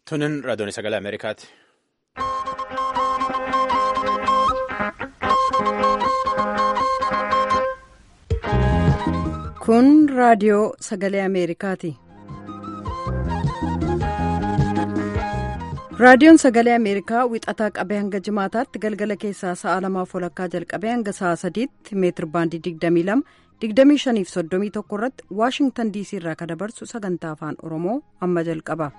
Tunin raadiyoon sagalee Ameerikaati. Kun raadiyoo sagalee Ameerikaati. Raadiyoon sagalee Ameerikaa wixataa qabee hanga jimaataatti galgala keessaa sa'a 2:00 jalqabee hanga sa'a 3:00 meetir baandii 22, 25 fi 31 irratti Waashingtan DC irraa kan dabarsu sagantaa afaan Oromoo amma jalqaba.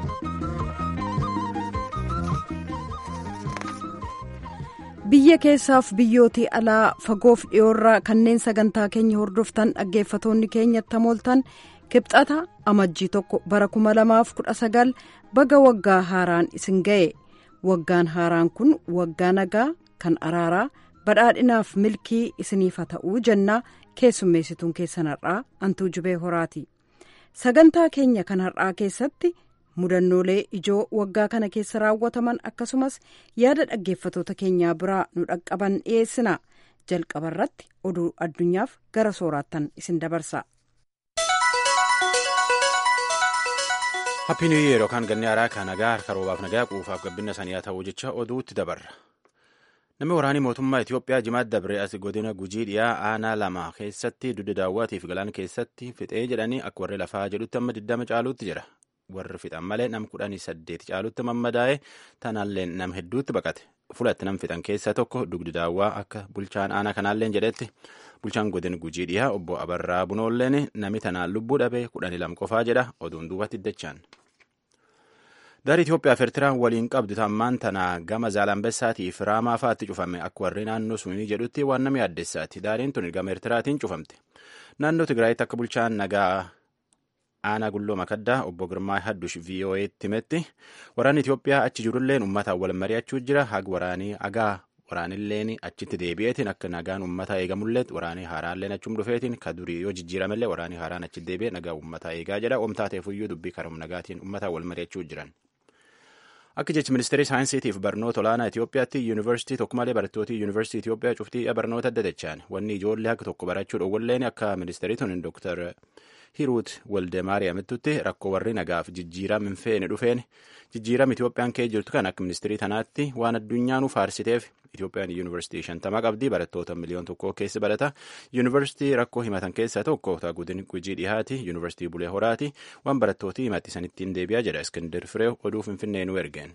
Biyya keessaaf biyyootii alaa fagoof dhiyoorraa kanneen sagantaa keenya hordoftan dhaggeeffatoonni keenyatti hamooltan kibxata amajjii 1 bara 2019 baga waggaa haaraan isin ga'e. Waggaan haaraan kun waggaa nagaa kan araaraa badhaadhinaaf milkii isiniif haa ta'uu jennaa keessummeessituun keessan har'aa Antuu Jubee Horaati. Sagantaa keenya kan har'aa keessatti mudannoolee ijoo waggaa kana keessa raawwataman akkasumas yaada dhaggeeffatoota keenyaa biraa nu dhaqqaban dhiyeessina. Jalqaba irratti oduu addunyaaf gara sooraattan isin dabarsa. Happy New Year yookaan ganni haaraa kan nagaa harka roobaaf nagaa quufaaf gabbina sanii haa ta'uu jecha oduutti dabarra. Namni waraanii mootummaa Itoophiyaa jimaat dabree as godina Gujii dhiyaa aanaa 2 keessatti dudda daawwatiif galaan keessatti fixee jedhanii akka warri lafaa jedhutti amma 20 caaluutti jira. Warri fixan malee nam 18 caalutti mammadaa'e tanaallee nam hedduutti baqate. Fulatti nam fixan keessaa tokko dugdi daawwaa akka bulchaan aanaa kanaalleen jedhetti bulchaan godina Gujii dhiyaa obbo Abarraa Bunoolleen nami tanaan lubbuu dhabee 12 qofaa jedha oduun duubatti dachaan. Daarii Itoophiyaa fi Eertiraan waliin qabdu tammaan tana gama Zaalambessaatiif Raamaa fa'aatti cufame akka warri naannoo sunii jedhutti waan nama yaaddessaati. Daariin tun gama Eertiraatiin cufamte. Naannoo Tigraayitti akka bulchaan nagaa aanaa gulloo makaddaa obbo Girmaa Haddush VOA'tti himetti waraanni Itoophiyaa achi jirulleen uummataan wal mari'achuu jira. Haga waraanii agaa waraanilleen achitti deebi'eetiin akka nagaan uummataa eegamullee waraanii haaraalleen achum dhufeetiin ka durii yoo jijjiiramellee waraanii haaraan achi deebi'ee nagaa uummataa eegaa jedha. Oomtaateefuyyuu dubbii karaa nagaatiin uummataan wal mari'achuu jiran. Akka jechi ministeerii saayinsiitiif barnoota olaanaa Itoophiyaatti yuunivarsiitii tokko malee barattooti yuunivarsiitii Itoophiyaa cuftii barnoota adda dachaan wanni ijoollee akka tokko barachuu dhoowwalleen akka ministeerii tun Dr. Hiruut Waldemaariyamittutti rakkoo warri nagaaf jijjiiram hin feene dhufeen jijjiiram Itoophiyaan kee jirtu kan akka ministeerii tanaatti waan addunyaan faarsiteef Itoophiyaan yuunivarsiitii 50 qabdi barattoota miliyoon 1 keessa barata. Yuunivarsiitii rakkoo himatan keessaa tokko godina Gujii dhihaati yuunivarsiitii Bulee Horaati waan barattooti himatti sanittiin deebi'aa jedha. Iskindar Firee oduu Finfinnee nu ergeen.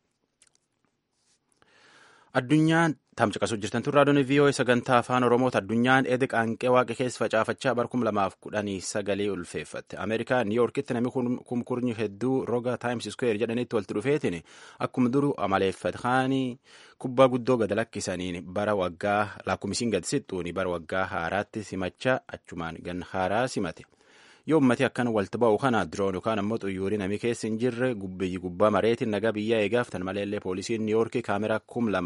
Addunyaan tamcaqasuu jirtan tun raadiyoon VOA sagantaa afaan Oromoota addunyaan eeda qaanqee waaqa keessa facaafachaa bara 2019 ulfeeffatte. Ameerikaa Niiyorkitti namni kumkurnyi hedduu roga Times Square jedhanitti walitti dhufeetiin akkuma duru amaleeffataanii kubbaa guddoo gad lakkisaniin bara waggaa lakkumisiin gad sixxuuni bara waggaa haaraatti simachaa achumaan gan haaraa simate. Yoo ummati akkan walti ba'u kana diroon yookaan ammoo xuyyuurii namni keessa hin jirre biyyi gubbaa mareetiin nagaa biyyaa eegaaftan maleellee poolisiin Niiyorkii kaameraa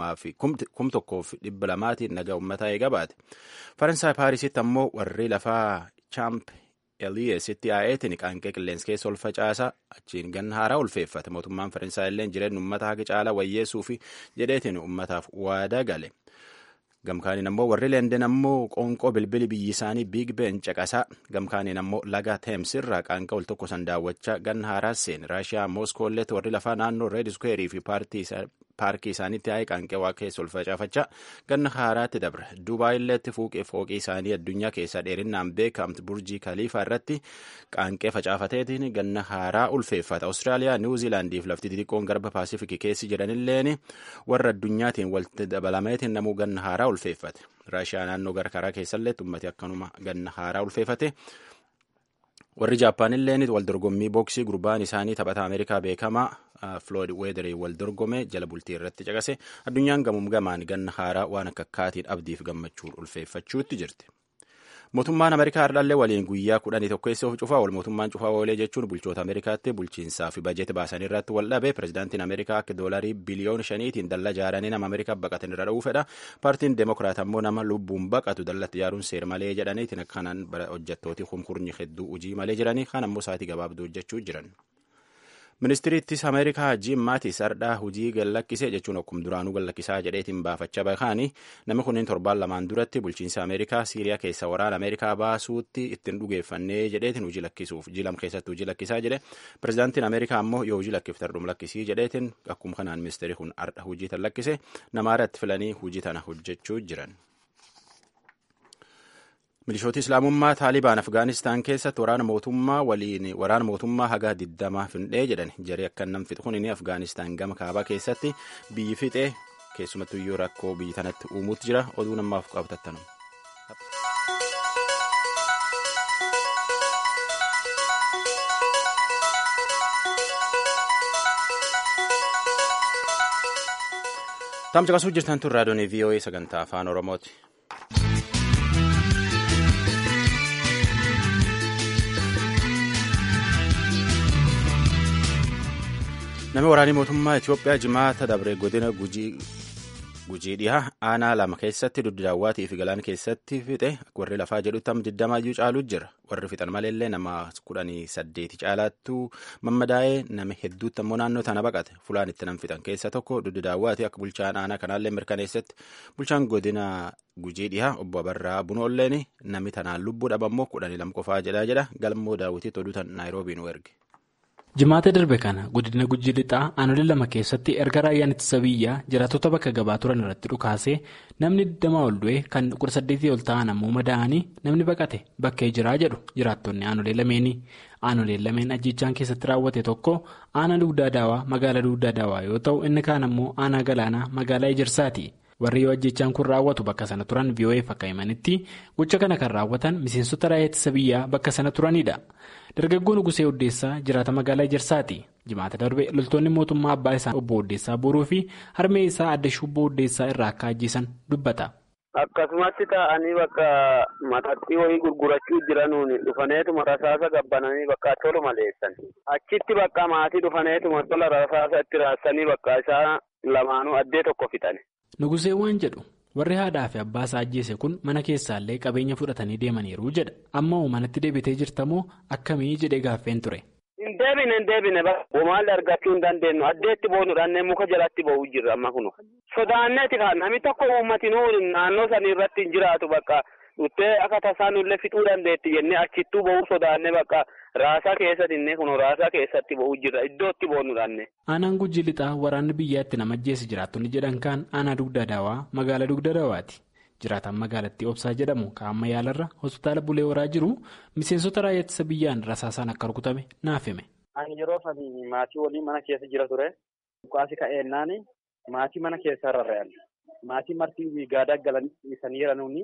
1,200 nagaa ummataa eegaa baate. Faransaay Paarisitti ammoo warri lafaa Chaamp Eliyeesitti yaa'eetiin qaanqee qilleensa keessa ol facaasaa achiin ganna haaraa ulfeeffate. Mootummaan Faransaay illee jireenya ummata haga caalaa wayyeessuufi jedheetiin ummataaf waadaa gale. Gamkaaniin ammoo warri Leenden ammoo qoonqoo bilbili biyyi isaanii Big Ben caqasaa. Gamkaaniin ammoo laga Thames irraa qaanqa ol tokko san daawwachaa ganna haaraa seen. Raashiyaa Mooskoolleetti warri lafaa naannoo Red Square fi paarkii isaaniitti yaa'ee qaanqee waa keessa ol facaafachaa ganna haaraatti dabre. Dubaayilleetti fooqii isaanii addunyaa keessaa dheerinaan beekamtu Burjii Kaliifaa irratti qaanqee facaafateetiin ganna haaraa ulfeeffata. Awustiraaliyaa, Niwuziilaandii fi lafti xixiqqoon garba Paasifikii keessi jiranilleen warra addunyaatiin walitti dabalameetiin namuu ganna haaraa ulfeeffate. Raashiyaa naannoo garkaraa keessallee ummati akkanuma ganna haaraa ulfeeffate. Warri Jaappaanilleen wal dorgommii booksii gurbaan isaanii taphata Ameerikaa beekamaa Floyd Weatherii wal dorgome jala bultii irratti caqase. Addunyaan gamaan ganna haaraa waan akka akkaatiin abdiif gammachuun ulfeeffachuutti jirti. Mootummaan Ameerikaa hardhallee waliin guyyaa 11 keessoof cufaa ol mootummaan cufaa oolee jechuun bulchoota Ameerikaatti bulchiinsaa fi bajeeti baasan irratti wal dhabe. Pireezidaantiin Ameerikaa akka doolarii biliyoona 5 dallaa ijaaranii nama Ameerikaa baqatan irra dha'uu fedha. Paartiin Demokiraat ammoo nama lubbuun baqatu dallatti ijaaruun seer malee jedhaniitiin akkanaan hojjettooti kumkurnyi hedduu hojii malee jiranii kan ammoo sa'aatii gabaabduu hojjechuu jiran. Ministiriittis Ameerikaa Jim Mattis ardhaa hojii gallakkisee jechuun akkuma duraanuu gallakkisaa jedheetiin baafachaa bahaanii namni kunneen torbaan lamaan duratti bulchiinsa Ameerikaa Siiriyaa keessa waraana Ameerikaa baasuutti ittiin dhugeeffannee jedheetiin hojii lakkisuuf jilam keessatti hojii lakkisaa jedhe pirezidaantiin Ameerikaa ammoo yoo hojii lakkiftardhum lakkisii jedheetiin akkuma kanaan ministeerri kun ardha hojii tan lakkise namaaratti filanii hojii tana hojjechuu jiran. Milishooti Islaamummaa Taalibaan Afgaanistaan keessatti waraana mootummaa haga 20 findhee jedhan jaree akka nam fixu kun Afgaanistaan gama kaabaa keessatti biyyi fixee keessumattuu iyyuu rakkoo biyyi tanatti uumuutti jira oduu namaaf qabatattanu. Tamcaqasuu jirtan tun raadiyoon VOA sagantaa afaan Oromooti. Namni waraanii mootummaa Itoophiyaa jimaata dabre godina gujii dhihaa aanaa lama keessatti duddi daawwatii fi galaan keessatti fixe warri lafaa jedhutti amma 20 caaluu jira. Warri fixan maleellee nama 18 caalaattuu mammadaa'ee nama hedduutti ammoo naannoo tana baqate. Fulaan itti nam fixan keessa tokko duddi daawwatii akka bulchaan aanaa kanaallee mirkaneessetti bulchaan godina gujii dhihaa obbo Abarraa Bunoolleen namni tanaan lubbuu dhabammoo 12 qofaa jedha galmoo daawwitiitti oduu tan Naayiroobii nu erge. Jimaata darbe kana godina gujii lixaa aanolee lama keessatti erga raayyaan ittisa biyyaa jiraattota bakka gabaa turan irratti dhukaasee namni 20 ol du'e kan 18 ol ta'an ammoo madaa'anii namni baqate bakkee jiraa jedhu jiraattonni aanolee lameeni. Aanoleen lameen ajjechaan keessatti raawwate tokko aanaa dugdaa daawaa magaalaa dugdaa daawaa yoo ta'u inni kaan ammoo aanaa galaanaa magaalaa Ejersaati. Warri yoo ajjechaan kun raawwatu bakka sana turan VOA'f akka himanitti gocha kana kan raawwatan miseensota raayyaa ittisa biyyaa bakka sana turanidha. Dargaggoon Nugusee Oddeessaa jiraata magaalaa Ejersaati. Jimaata darbe loltoonni mootummaa abbaa isaa obbo Oddeessaa boruu fi harmee isaa adda Shubboo Oddeessaa irraa akka ajjeesan dubbata. Akkasumatti taa'anii bakka mataxxii wayii gurgurachuu jiranuun dhufaneetuma rasaasa gabbananii bakka tolu maleessan. Achitti bakka maatii dhufaneetuma tola rasaasa itti raassanii bakka isaa lamaanuu addee tokko fixan. Nugusee waan jedhu warri haadhaa fi abbaa isaa ajjeese kun mana keessaallee qabeenya fudhatanii deemaniiru jedha. Amma manatti deebitee jirtamoo akkamii jedhee gaaffeen ture. Hin deebine maal argachuu hin dandeenyu addeetti boonuudhaan muka jalatti ba'uu jirra amma kunu. Sodaanneeti kan namni tokko uummatinuu naannoo sanii irratti hin jiraatu bakka dhuttee akka tasaanullee fixuu dandeetti jennee achittuu ba'uu sodaannee bakka raasaa keessatti kun raasaa keessatti ba'uu jirra iddootti boonuudhaan. Aanaan gujii lixaa waraanni biyyaatti nama ajjeese jiraattonni jedhan kaan aanaa dugda daawaa magaalaa dugda daawaati. Jiraataan magaalattii Obsaa jedhamu kaa'amma yaalarra hospitaala Bulee Horaa jiru miseensota raayyaa ittisa biyyaan rasaasaan akka rukutame naaf hime. Ani yeroo sanii maatii waliin mana keessa jira ture. Dhukaasi ka'eennaan maatii mana keessa rarra'an. Maatii martii gaadaa galanii jiranuuni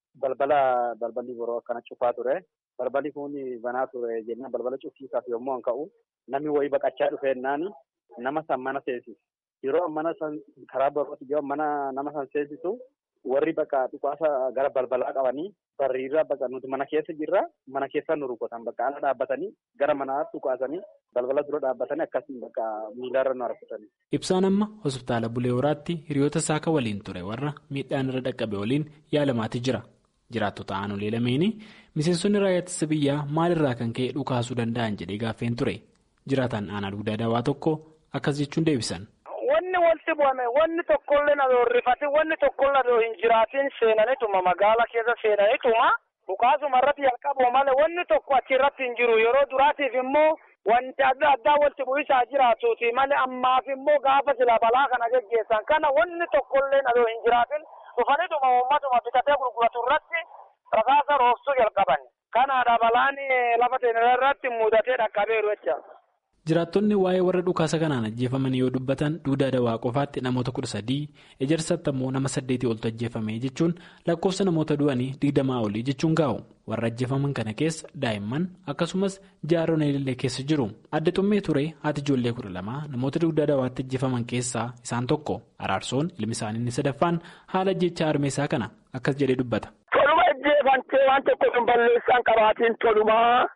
balballi biroo akkana cufaa ture. Balballi kun banaa ture jennaan balbala cufsiisaaf yommuu an ka'u namni wayii baqachaa dhufeennaan nama san mana seensisu. Yeroo mana san karaa barootti yoo nama san seensisu warri bakka dhukaasa gara balbalaa qabanii barriirraa bakka nuti mana keessa jirra mana keessa nu rukutan bakka ala dhaabbatanii gara manaa dhukaasanii balbala dura dhaabbatanii akkasiin bakka miilarra nu harkisanii. Ibsaan amma hospitaala Bulee Horaatti hiriyoota isaa kan waliin ture warra miidhaan irra dhaqqabe waliin yaalamaatti jira. Jiraattota aanolee lameeni miseensonni raayyaa ittisa biyyaa maalirraa kan ka'e dhukaasuu danda'an jedhee gaaffeen ture. Jiraataan aanaa dugdaa daawaa tokko akkas jechuun deebisan. Wanni walitti bu'ame wanni tokkollee na rifate wanni tokkollee hin jiraatin seenanituma magaalaa keessa seenanituma dhukaasuma irratti jalqabu malee wanni tokko achirratti hin jiru yeroo duraatiif immoo wanti adda addaa walitti bu'isaa jiraatuuti malee ammaaf immoo gaafa sila balaa kana geggeessan kana wanni tokkollee na hin jiraatin dhufanituma uummatuma bitatee gurguratu irratti rasaasa roobsuu jalqaban kanaadha balaan lafa teenya irratti mudatee dhaqqabeeru jecha. Jiraattonni waa'ee warra dhukaasa kanaan ajjeefaman yoo dubbatan dugda daawaa qofaatti namoota 13 Ejersatti ammoo nama 8 oltu ajjeefame jechuun lakkoofsa namoota du'anii 20 olii jechuun gaa'u. Warra ajjeefaman kana keessa daa'imman akkasumas jaaronni illee keessa jiru. Adda xummee ture haati ijoollee 12 namoota dugda daawaatti ajjeefaman keessaa isaan tokko Araarsoon ilmi isaanii inni sadaffaan haala ajjechaa harmeessaa kana akkas jedhee dubbata. Toluma ajjeefamtee waan tokko hin balleessaan qabaatiin tolumaa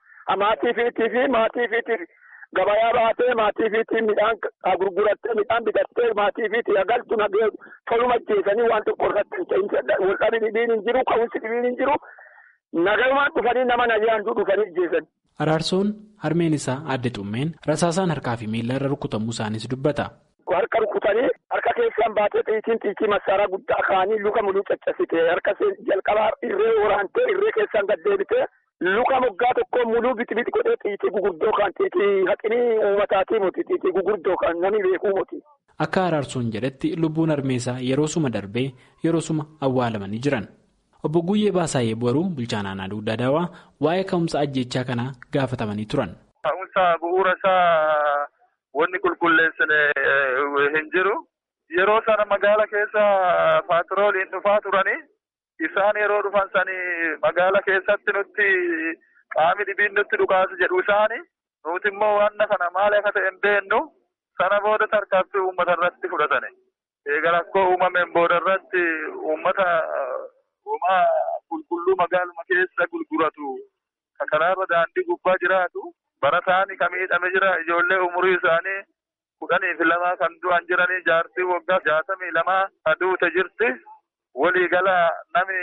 maatii gabayaa baatee maatii fiitii midhaan gurgurattee midhaan bitattee maatii fiitii agaltu nagee toluma ajjeesanii waan tokko irratti wal dhabi dhibiin hin jiru ka'umsi dhibiin hin jiru nagayumaan dhufanii nama nayyaantuu dhufanii jeesan. Araarsoon harmeen isaa Aadde Xummeen rasaasaan harkaa fi miila irra rukutamuu isaanis dubbata. Harka rukutanii harka keessaan baatee xiitii masaaraa guddaa kaanii luka muluu caccasite harka jalqabaa irree waraantee irree keessaan gaddeebite luka moggaa tokko muluu biti godhee xiitii guguddoo kan xiitii haqinii uummataatii moti xiitii guguddoo kan namni beekuu moti. Akka Araarsoon jedhetti lubbuun harmeessaa yeroosuma darbee yeroosuma awwaalamanii jiran. Obbo Guyyee Baasaayee Boruu bulchaan aanaa Dugda Daawaa waa'ee ka'umsa ajjeechaa kanaa gaafatamanii turan. Ka'umsa bu'uura isaa wanni qulqulleessine hin jiru. Yeroo sana magaala keessa paatrooliin dhufaa turanii isaan yeroo dhufan sanii magaala keessatti nutti qaami dhibiin nutti dhukaasu jedhu isaanii nuti immoo waan kana maal akka ta'e hin beennu sana booda tarkaanfii uummata irratti fudhatane. Egaa rakkoo uumameen booda irratti uummata uumaa qulqulluu magaaluma keessa gurguratu karaarra daandii gubbaa jiraatu barataan kan miidhame jira ijoollee umurii isaanii 12 kan du'an jiranii jaartii waggaa 62 aduute jirti waliigala nami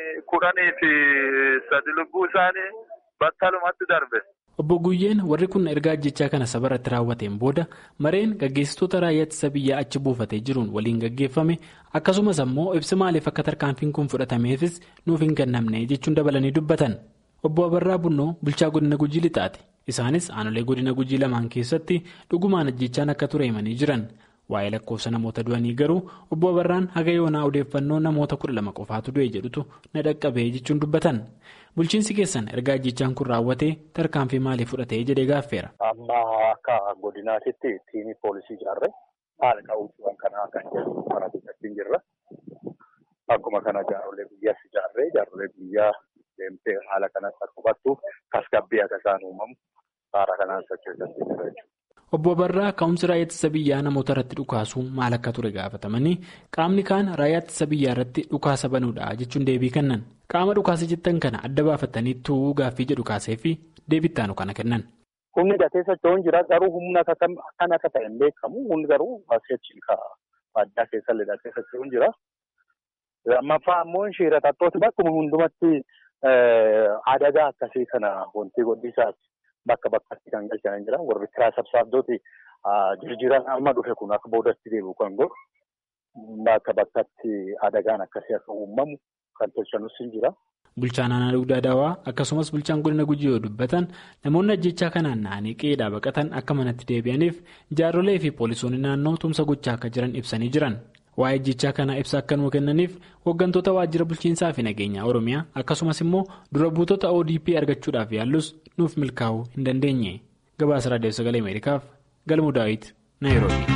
13 lubbuu isaanii battalumatti darbe. Obbo Guyyeen warri kun erga ajjechaa kana saba irratti raawwateen booda mareen gaggeessitoota raayyaa ittisa biyyaa achi buufatee jiruun waliin gaggeeffame akkasumas ammoo ibsa maaliif akka tarkaanfiin kun fudhatameefis nuuf hin kennamne jechuun dabalanii dubbatan. Obbo Abarraa Bunnoo bulchaa godina Gujii Lixaati. Isaanis aanolee godina Gujii lamaan keessatti dhugumaan ajjechaan akka ture himanii jiran. Waa'ee lakkoofsa namoota du'anii garuu obbo Abarraan haga yoonaa odeeffannoo namoota 12 qofaatu du'e jedhutu na dhaqqabee jechuun dubbatan. Bulchiinsi keessan erga ajjechaan kun raawwatee tarkaanfii maaliif fudhatee jedhee gaaffeera. Amma akka godinaatitti tiimii poolisii ijaarre haala ka'uuwwan kanaa kan jedhu kana dubbachaa jirra. Akkuma kana jaarolee biyyaas ijaarree jaarolee biyyaa deemtee haala kanas akka hubattu tasgabbii akka isaan uumamu haala kanaan socho'aa jira. Obbo Abarraa ka'umsi raayyaa ittisa biyyaa namoota irratti dhukaasuun maal akka ture gaafatamanii qaamni kaan raayyaa ittisa biyyaa irratti dhukaasa banuudha jechuun deebii kennan. Qaama dhukaasa jettan kana adda baafatanii tu'uu gaaffii jedhu kaasee fi deebittaanu kana kennan. Humni gatee socho'uun jira garuu humna kan akka ta'e hin beekamu humni garuu asii addaa keessa gatee socho'uun jira. Ammaffaa ammoo shiira xaxxooti bakkuma hundumatti adagaa akkasii kana wanti godhisaati. Bakka bakkatti kan galchan jira warri kiraa sabsaabdooti jijjiiraan amma dhufe kun akka boodatti deebi'u kan godhu bakka bakkatti adagaan akkasii akka uumamu kan tolchanus hin jira. Bulchaan aanaa Dugdaa Daawaa akkasumas bulchaan godina Gujii yoo dubbatan namoonni ajjechaa kanaan na'anii qe'eedhaa baqatan akka manatti deebi'aniif jaarrolee fi poolisoonni naannoo tumsa gochaa akka jiran ibsanii jiran. Waa'ee ajjechaa kanaa ibsa akka nuu kennaniif hooggantoota waajjira bulchiinsaa fi nageenyaa Oromiyaa akkasumas immoo dura buutota ODP argachuudhaaf yaallus nuuf milkaa'uu hin dandeenye. Gabaasa Raadiyoo Sagalee Ameerikaaf Galmuu Daawit Naayiroobi.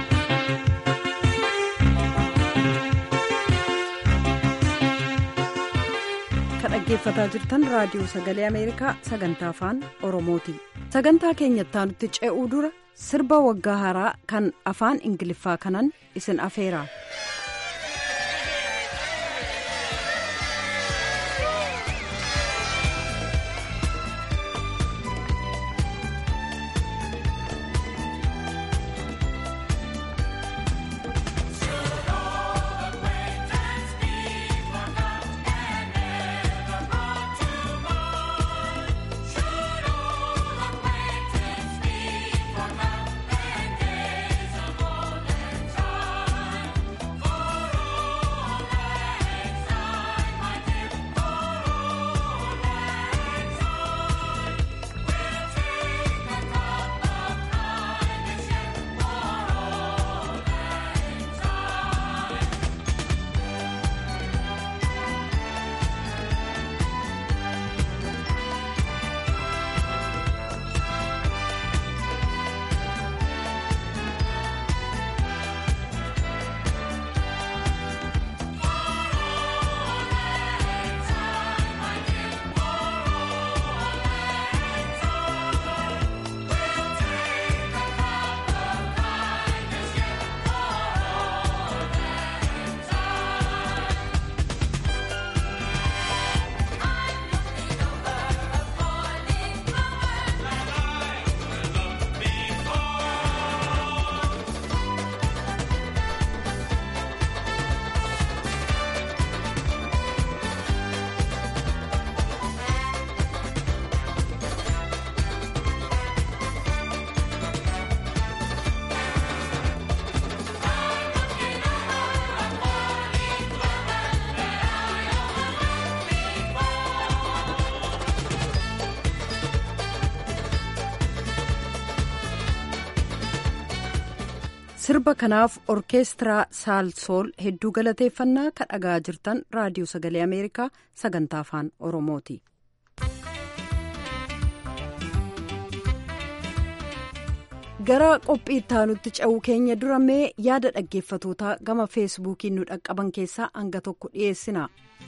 Kan dhaggeeffataa jirtan Raadiyoo Sagalee Ameerikaa sagantaa afaan Oromooti. Sagantaa keenyatti aanutti ce'uu dura sirba waggaa haaraa kan afaan Ingiliffaa kanan isin afeera. sirba kanaaf orkeestiraa saalsool hedduu galateeffannaa kan dhagaa jirtan raadiyoo sagalee ameerikaa sagantaa afaan oromooti. gara qophii ittaanutti ce'uu keenya dura mee yaada dhaggeeffatootaa gama feesbuukiin nu dhaqqaban keessaa hanga tokko dhiyeessina.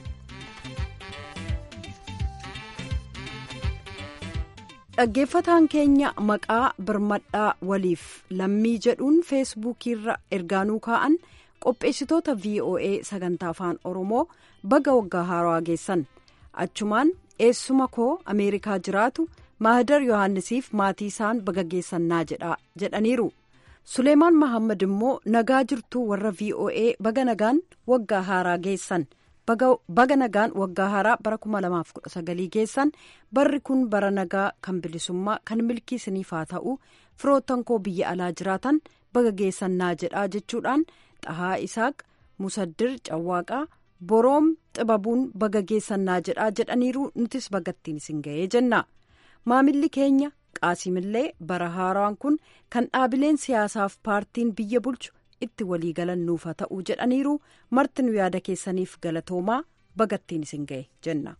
dhaggeeffataan keenya maqaa birmadhaa waliif lammii jedhuun feesbuukiirra ergaanuu kaa'an qopheessitoota VOA sagantaa afaan oromoo baga waggaa haaraa geessan achumaan eessuma koo ameerikaa jiraatu Mahadar Yohaannisiif maatii isaan baga geessannaa jedhaniiru. Suleemaan Mahammad immoo nagaa jirtuu warra VOA baga nagaan waggaa haaraa geessan. Baga nagaan waggaa haaraa bara 2019 geessan barri kun bara nagaa kan bilisummaa kan milkii isiniif haa ta'u firoottan koo biyya alaa jiraatan baga geessannaa jedhaa jechuudhaan Xahaa Isaaq Musaddir Cawwaaqaa Boroom Xibabuun baga geessannaa jedhaa jedhaniiru nutis bagattiin isin ga'ee jenna. Maamilli keenya Qaasimillee bara haaraan kun kan dhaabileen siyaasaaf paartiin biyya bulchu itti walii galan nuuf haa ta'u jedhaniiru marti nu yaada keessaniif galatoomaa bagattiin isin ga'e jenna.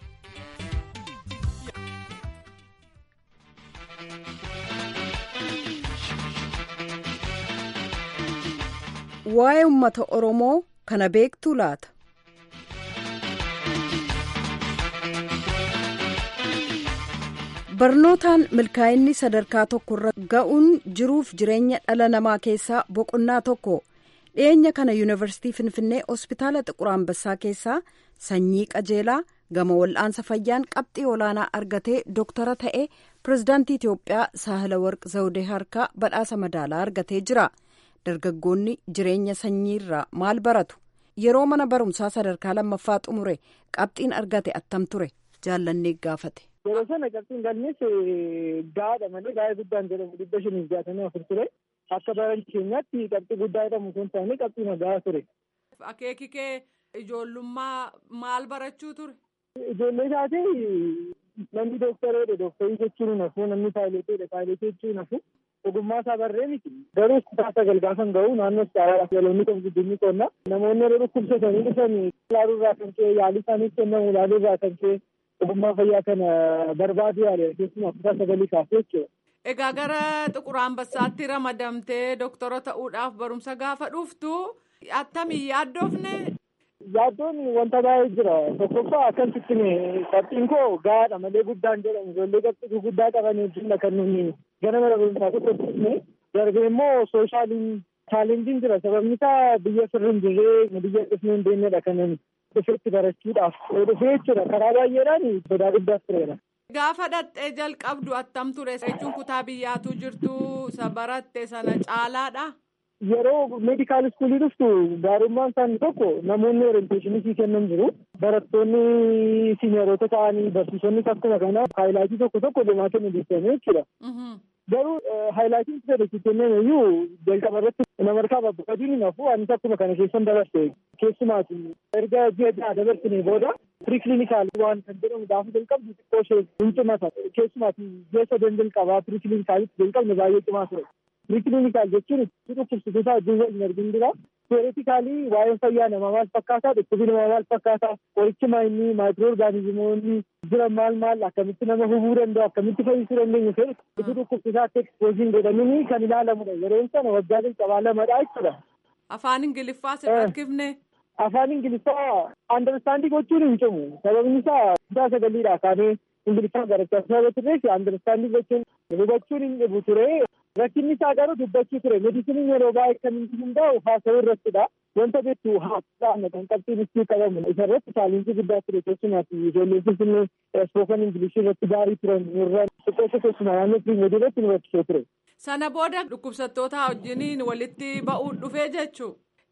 Waa'ee uummata Oromoo kana beektuu laata? barnootaan milkaa'inni sadarkaa tokkorra ga'uun jiruuf jireenya dhala namaa keessaa boqonnaa tokko dhiyeenya kana yuunivarsiitii finfinnee hospitaala xiqur ambassaa keessaa sanyii qajeelaa gama wal'aansa fayyaan qabxii olaanaa argatee doktara ta'ee pirezidaantii Itiyoophiyaa Saahilawarq Zawudee harkaa badhaasa madaalaa argatee jira. Dargaggoonni jireenya sanyiirraa maal baratu? Yeroo mana barumsaa sadarkaa lammaffaa xumure qabxiin argate attam ture? Jaallannee gaafate. Yeroo sana qabxiin galmees gaadha malee gaa'ee guddaan jedhamu 564 ture. Akka baran keenyaatti qabxii guddaa jedhamu sun taane qabxii nagaa ture. Akeeki kee ijoollummaa maal barachuu ture? Ijoollee isaati namni dooktareedha dooktarii jechuun nafu namni paayileeteedha paayileetee jechuun nafu ogummaa isaa barree miti. Garuu saasa galgaafan ga'u naannoo istaaraadhaaf yaloonni kan guddinni qonna namoonni yeroo dhukkubsatanii dhufan ilaaluurraa kan ka'e yaalii isaaniif kennamu ilaaluurraa kan ka'e ogummaa fayyaa kana barbaadu yaale keessumaa kutaa 9 kaasee jechuudha. Egaa gara xiqur ambassaatti ramadamtee doktara ta'uudhaaf barumsa gaafa dhuftu attamii yaaddoofne? Yaaddoon wanta baay'ee jira. Tokkoffaa akkasitti qabxiin koo gaadha malee guddaan jedhamu ijoollee qabxii guddaa qaban jechuudha kan nuyi gara mana barumsaa tokkotti darbee immoo sooshaaliin chaalenjiin jira. Sababni isaa biyya sirrii hin jirree biyya dhufnee hin beeknedha kan dhufeetti barachuudhaaf dhufee jechuudha. Karaa baay'eedhaan sodaa guddaas tureera. Gaafa dhattee jalqabdu attam ture jechuun kutaa biyyaatu jirtu isa baratte sana caalaadha. Yeroo meedikaal iskuulii dhuftu gaarummaan isaanii tokko namoonni orienteeshinii sii kennan jiru. Barattoonni siineerota ta'anii barsiisonni akkuma kana haayilaayitii tokko deemaa kennu deessanii jechuudha. Garuu haayilaayitiin fedhe kenname iyyuu jalqaba irratti nama harkaa babbaqadiin hinafu anis akkuma kana keessan dabarse keessumaati erga ji'a ja'a dabarsine booda piriikiliinikaal waan kan jedhamu gaafa jalqabdu xiqqoo ishee hin cimata keessumaati ji'a 3 jalqabaa piriikiliinikaalitti jalqabne baay'ee cimaa ture. Piriikiliinikaal jechuun dhukkubsituu isaa wajjin waliin argin jira. Teoreetikaalii waa'een fayyaa namaa maal fakkaataa dhukkubii namaa maal fakkaataa qorichi maayinii maayikiroo orgaanizimoonni jiran maal akkamitti nama hubuu danda'u akkamitti fayyisuu dandeenyu fedhe itti dhukkubsisaatti ekspoozii godhamanii kan ilaalamudha. Yeroon sana waggaa jalqabaa 2dha jechuudha. Afaan Ingiliffaa si rakkifne? Afaan Ingiliffaa andarstaandii gochuun hin cimu. Sababni isaa kutaa 9dhaa kaanee Ingiliffaa barachaa sababa turreef andarstaandii gochuun hubachuun hin dhibu ture. Rakkinni isaa garuu dubbachuu ture. Meediisiniin yeroo baay'ee kan inni hundaa'u haasawuu irrattidha. Wanta beektu haasa'an kan qabxiin itti qabamu. Isa irratti chaalenjii guddaa ture keessumaati ijoolleen Finfinnee ispookanii Ingilishii irratti gaarii turan irra xiqqoo keessumaa naannoo pirimeedii irratti nu barsiisee ture. Sana booda dhukkubsattoota wajjiniin walitti ba'uun dhufee jechuu?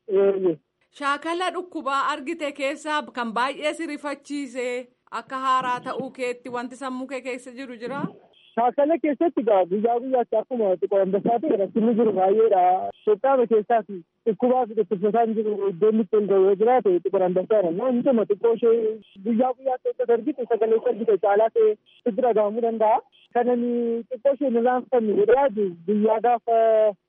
Shaakala dhukkubaa argite keessaa kan baay'ee si rifachiise akka haaraa ta'uu keetti wanti sammuu kee keessa jiru jira? Shaakala keessatti guyyaa guyyaatti akkuma xiqqoo ambassaatti rakkinni jiru baay'eedha. Itoophiyaa keessaas dhukkubaa fi dhukkubsataan jiru iddoon itti ol ga'uu jiraate xiqqoo ambassaadha. Namni dhuma xiqqoo ishee guyyaa guyyaatti akka argite sagalee argite caalaa ta'e itti dhagahamuu danda'a. Kanan xiqqoo ishee nirraanfanne jedhee guyyaa gaafa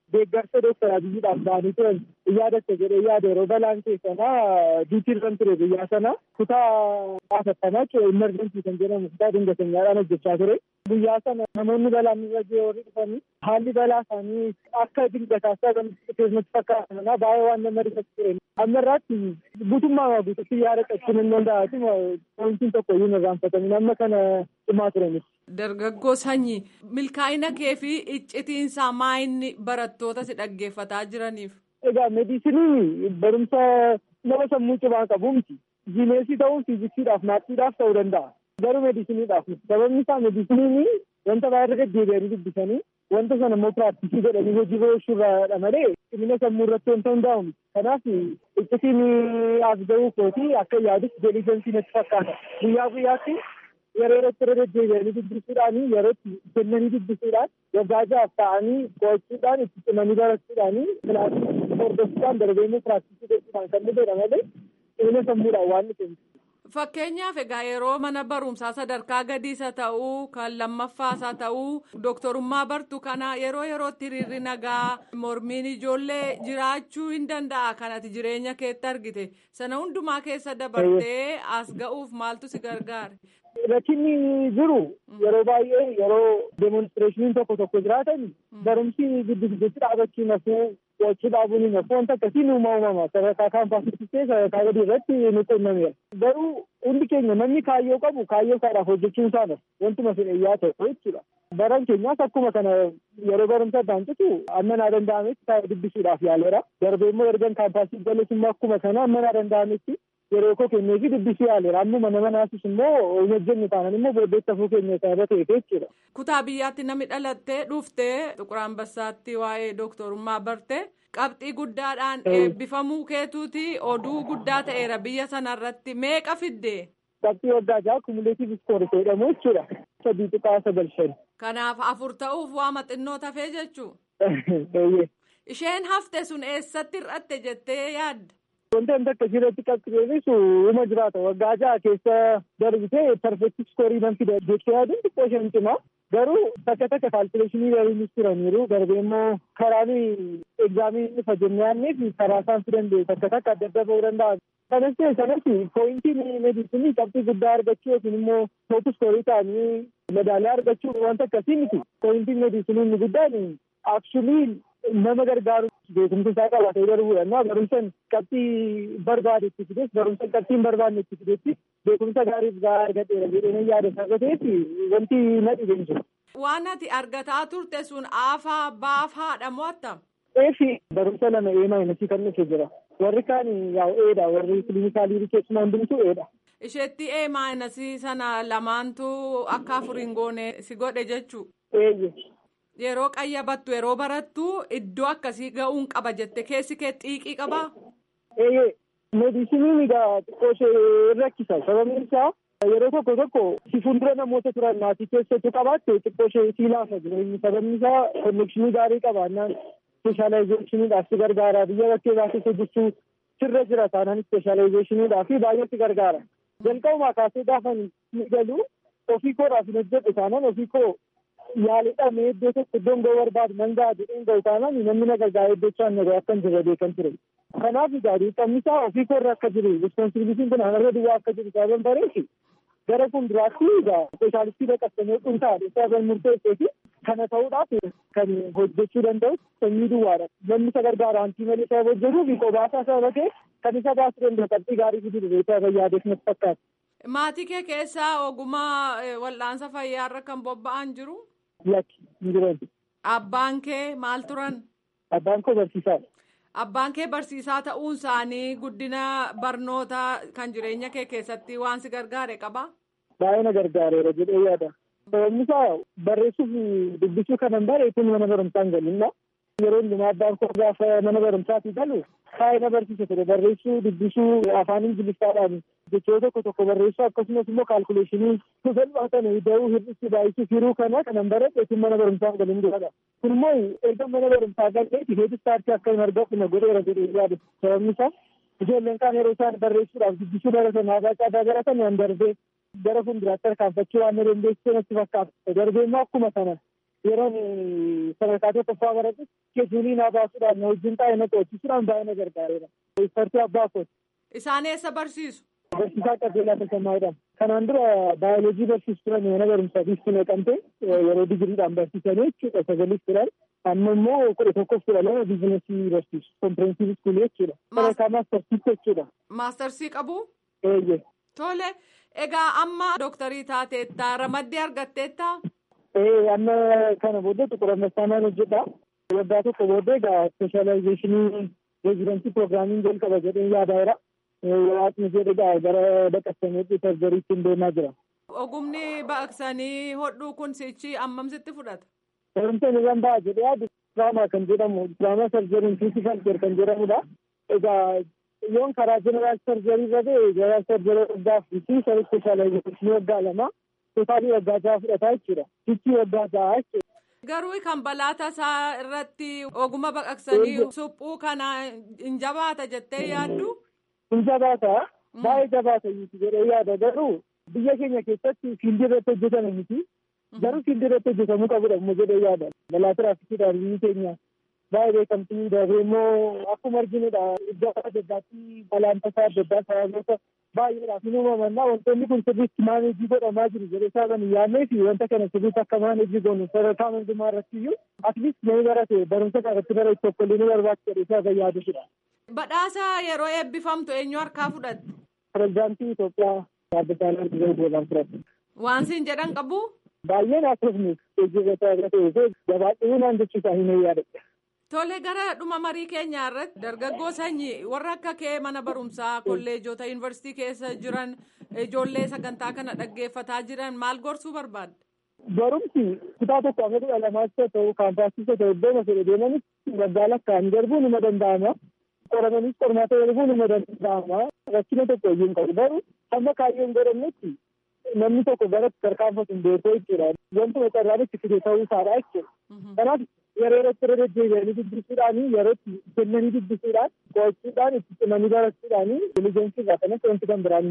deeggarsa Dooktar Abiyyiidhaaf ba'anii turan yaadatte jedhee yaada yeroo balaan keessanaa duutirran ture guyyaa sana kutaa haasattamaa emergency kan jedhamu kutaa dingatanyaadhaan hojjechaa ture. Guyyaa sana namoonni balaan irra ga'e warri dhufanii haalli balaa isaanii akka dingataassaa keessumatti fakkaatan baay'ee waan nama rifatu ture. Amma irraatti guutummaa guututti yaada qachuun hin danda'atu wanti tokko iyyuu hin irraanfatamin amma kana cimaa turanis. Dargaggoo Sanyii milkaa'ina kee fi iccitiinsaa maayinni barattoota si dhaggeeffataa jiraniif. Egaa meediisinii barumsa nama sammuu cimaa qabu miti. Jiineesii ta'uu fiiziksiidhaaf maattiidhaaf ta'uu danda'a. Garuu meediisiniidhaaf miti. Sababni isaa meediisiniin wanta baay'ee deddeebi'anii dubbisanii wanta sana immoo piraaktisii godhanii hojii ba'uushuurraadha malee cimina sammuu irratti wanta hundaa'u miti. Kanaaf iccitiin as ga'uu kooti akka yaadutti deeliigensi natti fakkaata. Guyyaa guyyaatti yeroo irratti irra deddeebi'anii dubbisuudhaan yeroo itti kennanii dubbisuudhaan waggaa ja'aaf ta'anii qo'achuudhaan itti cimanii barachuudhaan kilaasii hordofuudhaan darbeemmoo piraaktisii gochuudhaan kan dhufedha malee cimina sammuudhaan waan dhufe. Fakkeenyaaf egaa yeroo mana barumsaa sadarkaa gadiisa ta'uu kan lammaffaasa ta'uu dooktorummaa bartu kana yeroo yerootti hiriirri nagaa mormiin ijoollee jiraachuu hin danda'a kanati jireenya keetti argite sana hundumaa keessa dabartee as ga'uuf maaltu si gargaare. Rakkinni jiru yeroo baay'ee yeroo demonstireeshiniin tokko jiraatan barumsi giddu dhaabachuu nafuu qo'achuu dhaabuun hin nafu wanta akkasii uumama sadarkaa kaampaasittis sadarkaa gadii irratti nu qunnameera. Garuu hundi keenya namni kaayyoo qabu kaayyoo isaadhaaf hojjechuun isaadha wantuma fedhayyaa ta'e jechuudha. Baran keenyaas akkuma kana yeroo barumsa addaan citu amma naa danda'ametti dubbisuudhaaf yaaleera. Darbee immoo ergan kaampaasii galees immoo akkuma kana amma naa danda'ametti yeroo koo kennee fi dubbisuu yaaleera. Ammuma nama naasus immoo hojjennu taanaan immoo booddeetti hafuu keenya sababa ta'eef jechuudha. Kutaa biyyaatti namni dhalattee dhuftee Xuqur Ambassaatti waa'ee dooktorummaa barte qabxii guddaadhaan eebbifamuu keetuuti oduu guddaa ta'eera biyya sanarratti meeqa fiddee? Qabxii waggaa ja'a kumuleetiif iskoorii jedhamu jechuudha. 3.9. Kanaaf 4 ta'uuf waama xinnoo tafee jechuu? Isheen hafte sun eessatti hir'atte jettee yaadda? Wanti akkasii irratti qabxiisu uma jiraata waggaa ja'a keessa darbitee perfekti iskoorii nan fida jettee yaaduun xiqqoo isheen cimaa. Garuu takka kaalkuleeshinii gariinis turaniiru darbee immoo karaan egzaamii dhufa jennee fi karaa isaan fidan takka adda adda ba'uu danda'a. Kanas ta'e sanas pooyintiin meediisinii qabxii guddaa argachuu yookiin immoo toop iskoorii ta'anii medaaliyaa argachuu wanta akkasii miti. Pooyintiin meediisinii inni guddaan akshulii nama gargaaru beekumsa isaa qabaatee darbuudha. Barumsaan qabxii barbaade itti fides barumsaan qabxiin barbaanne itti fidetti beekumsa gaarii argateera jedhee yaada isaa ta'eef wanti na dhibeen jiru. Waan ati argataa turte sun aafaa baafaadha moo attam? Eefi barumsa lama maayinasii kan dhufe jira. Warri kaan eedha warri kilinikaalii keessumaa hundumtuu eedha. Isheetti maayinasii sana lamaantu akka afuriin goone si godhe jechuu? Eeyyee. Yeroo qayyabattu yeroo barattu iddoo akkasii ga'uun qaba jette keessi kee xiiqii qabaa? Eeyyee meediisiniin egaa xiqqoo ishee rakkisa sababni isaa yeroo tokko si fuuldura namoota turan maatii keessattuu qabaatte xiqqoo ishee sii laafa jireenyi sababni isaa konnekshinii gaarii qabaannaan ispeeshaalaayizeeshiniidhaaf si gargaara biyya bakkee baasee hojjechuu sirra jira taanaan ispeeshaalaayizeeshiniidhaaf baay'ee si gargaara. Jalqabumaa kaasee gaafa ni galu ofii koodhaaf hin hojjedhu taanaan ofii koo yaalidhamee iddoo tokko iddoon ga'uu barbaadu mangaa jedheen ga'u taanaan namni na gargaara iddochaan na ga'u akkan jirra beekan ture. Kanaaf gaarii qabnisaa ofii koorra akka jiru rispoonsibilitiin kun anarra duwwaa akka jiru sababan bareechi gara fuulduraatti ispeeshaalistii baqattanii dhuunfaadha sababan murteesseefi kana ta'uudhaaf kan hojjechuu danda'u sanyii duwwaadha. Namni isa gargaara hantii malee sababa hojjetuuf qobaasaa sababa ta'e kan isa baasuu danda'u qabxii gaarii fidu sababa yaadeef natti fakkaata. Maatii kee keessaa ogummaa wal'aansa fayyaarra kan bobba'an jiru? Lakki hin jiran. Abbaan kee maal turan? Abbaan koo barsiisaadha. Abbaan kee barsiisaa ta'uun isaanii guddina barnootaa kan jireenya kee keessatti waan si gargaare qabaa? Baay'ee na gargaareera jedhee yaada. Sababni isaa barreessuuf dubbisuu kanan bareetuun mana barumsaa hin galinna. Yeroo hundumaa abbaan koo gaafa mana barumsaatii galu baay'ee na barsiisa ture barreessuu dubbisuu afaan ingiliffaadhaan jechoota tokko barreessuu akkasumas immoo kaalkuleeshinii salphaa kana ida'uu hir'isuu baay'isuu firuu kana kanan baradheetiin mana barumsaa hin galin duradha. Kun immoo erga mana barumsaa galleeti heetu istaartii akka hin argamu na godheera jedhee yaadu. Sababni isaa ijoolleen kaan yeroo isaan barreessuudhaaf dubbisuu baratan aadaa caadaa baratan waan darbee gara fuulduraatti harkaanfachuu waan na dandeessisee natti fakkaata. Darbee immoo akkuma kana yeroon sadarkaa tokkoffaa baradhu keesuunii naa baasuudhaan na wajjin taa'ee na to'achiisuudhaan baay'ee na gargaareera. Ispoortii abbaa kooti. Isaan eessa barsiisu? Barsiisaa Qajeelaa Tasammaadhaan. Kanaan dura baayoloojii barsiisu turan mana barumsaa biiftuu naqamtee yeroo digiriidhaan barsiisanii jechuudha 9 turan. Amma immoo 11 biizinasii barsiisu kompireensivii iskuulii jechuudha. Sadarkaa maastarsii jechuudha. Maastarsii qabu? Eeyyee. Tole. Egaa amma dooktarii taateetta ramaddii argatteetta? Amma kana booddee Xuqur Ambassaa hojjedha. Waggaa tokko booddee egaa ispeeshaalaayizeeshinii reezidansii piroogiraamiin jalqaba jedhee yaadaa'eera. Waaqni jedhe gara baqaqsanii sarjariitti deemaa jira. Ogumni baqaqsanii hodhuu kun sichi ammam sitti fudhata? Barumsa irraan ba'a jedhee yaadu diraamaa kan jedhamu diraamaa sarjariin fiizikaal keer kan jedhamudha. Egaa yoon karaa jeneraal sarjarii irra ba'e jeneraal sarjarii waggaa fi ispeeshaalaayizeeshinii waggaa 2 tootaalii waggaa 6 fudhataa jechuudha. Sichi waggaa 6 jechuudha. Garuu kan balaa isaa irratti ogummaa baqaqsanii suphuu kana hin jabaata jettee yaaddu? Hin jabaata. Baay'ee jabaata jedhee yaada. Garuu biyya keenya keessatti fiildii irratti hojjetame miti. Garuu fiildii irratti hojjetamuu qabudha immoo jedhee yaada. Balaa tiraafikiidhaan biyyi keenya baay'ee beekamtii darbee immoo akkuma arginudha iddoo adda addaatti balaan tasaa adda addaa sababoota baay'eedhaaf hin uumamannaa wantoonni kun sirriitti maaneejii godhamaa jiru jedhee isaan hin yaadnee fi wanta kana sirriitti akka maaneejii goonu sadarkaa hundumaa irratti iyyuu atliist namni barate barumsa irratti barate tokko illee ni barbaachisa jedhee isaan yaadudha. Badhaasa yeroo eebbifamtu eenyu harkaa fudhatte? Pireezidaantii Itoophiyaa Aadde Saahilewarq Zawudee fudhatte. Waan siin jedhan qabu? Baay'een akkasumas eeggifata irra ta'ee gabaadhee naan jechuusaa hin yaadadha. Tole gara dhuma marii keenyaa irratti dargaggoo sanyii warra akka kee mana barumsaa kolleejota yuunivarsiitii keessa jiran ijoollee sagantaa kana dhaggeeffataa jiran maal gorsuu barbaadda? Barumsi kutaa tokko amma 12 ta'u kaampaasii ta'u iddoo fedhe deemanis waggaa lakkaa'anii darbuun nima danda'ama. Qoramanis qormaata darbuun nima danda'ama. Rakkina tokko iyyuu hin qabu. Garuu amma kaayyoon godhannetti namni tokko gara tarkaanfatu hin beekoo jechuudha. Wanti carraan itti fide ta'uu isaadha jechuudha. Kanaaf yeroo irratti irra deddeebi'anii dubbisuudhaan yeroo itti kennanii dubbisuudhaan qo'achuudhaan itti cimanii barachuudhaan diligensii irraa kanas wanti kan biraan.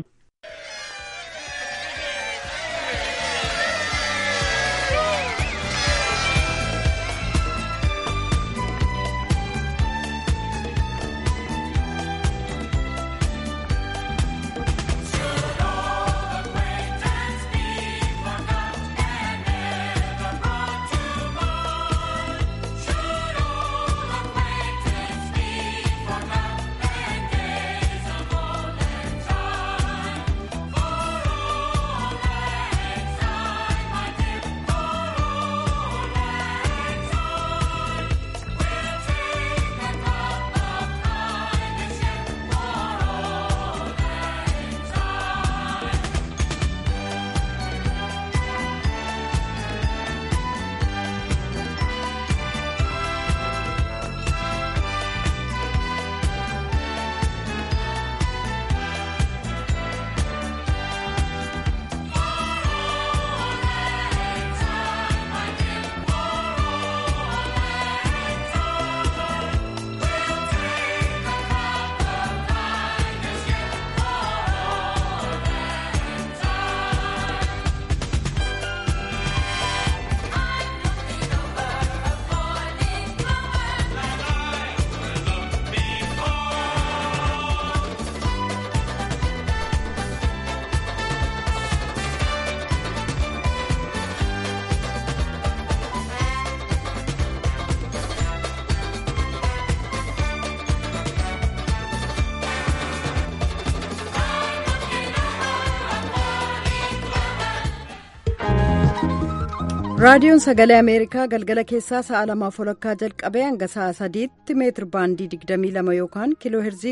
raadiyoon sagalee ameerikaa galgala keessaa sa'a 2:00 jalqabee hanga sa'a 3tti meetir baandii 22 yookaan kiiloo heerzii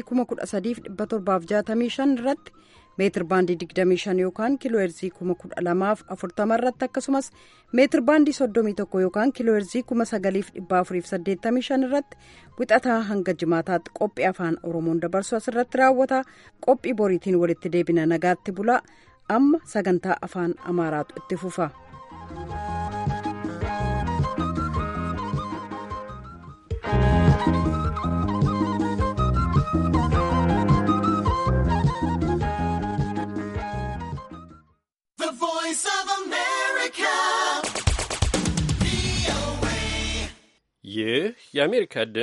13765 irratti meetir baandii 25 yookaan kiiloo heerzii 12040 irratti akkasumas meetir baandii 31 yookaan kiiloo heerzii 9485 irratti wixataa hanga jimaataatti qophii afaan oromoon dabarsu asirratti raawwata. Qophii boriitiin walitti deebina nagaatti bulaa. Amma sagantaa afaan amaaraatu itti fufa. The Voice of America. የአሜሪካ